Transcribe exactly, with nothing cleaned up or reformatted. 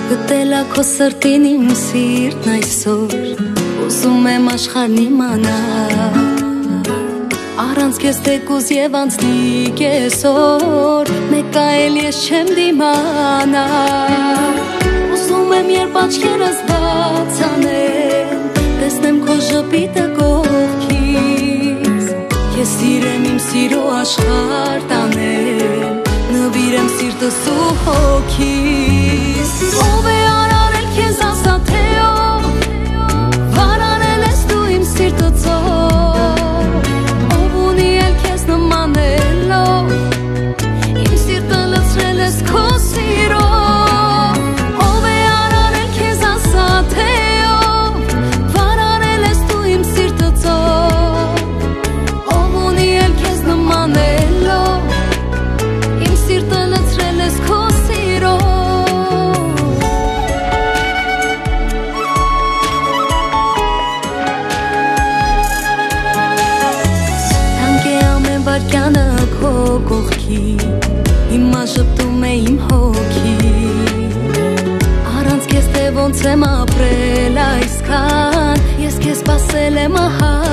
Գտելա քո սրտին իմ սիրտն այսօր, ուզում եմ աշխարհն իմանալ, առանց քեզ թեկուզ եւ անցնի կեսօր, մեկ այլ ես չեմ դիմանալ, ուզում եմ երբ աչքերս բաց անեմ, տեսնեմ քո ժպիտը կողքից, ես սիրեմ իմ սիրո աշխարհ տանեմ, նվիրեմ սիրտս ու հոգիս, ով է արարել քեզ ասա թե ով, վարարել ես դու իմ սիրտը ծով, ով ունի էլ քեզ նմանելով, իմ սիրտը լցրել ես քո սիրով, ով է արարել քեզ ասա թե ով, վարարել ես դու իմ սիրտը ծով, ով ունի էլ քեզ նմանելով, իմ սիրտը լցրել ես քո սիրով. Վարկյանը քո կողքի, հիմա շպտում է իմ հոգի, առանց քեզ թե ոնց եմ ապրել այսքան, ես քեզ սպասել եմ ահա